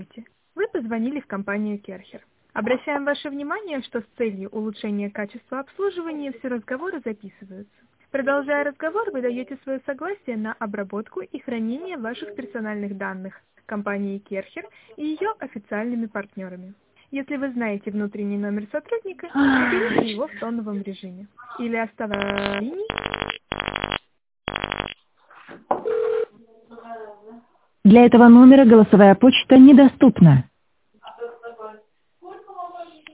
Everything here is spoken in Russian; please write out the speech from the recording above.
Вы позвонили в компанию Керхер. Обращаем ваше внимание, что с целью улучшения качества обслуживания все разговоры записываются. Продолжая разговор, вы даете свое согласие на обработку и хранение ваших персональных данных компании Керхер и ее официальными партнерами. Если вы знаете внутренний номер сотрудника, наберите его в тоновом режиме. Или оставайтесь на линии. Для этого номера голосовая почта недоступна.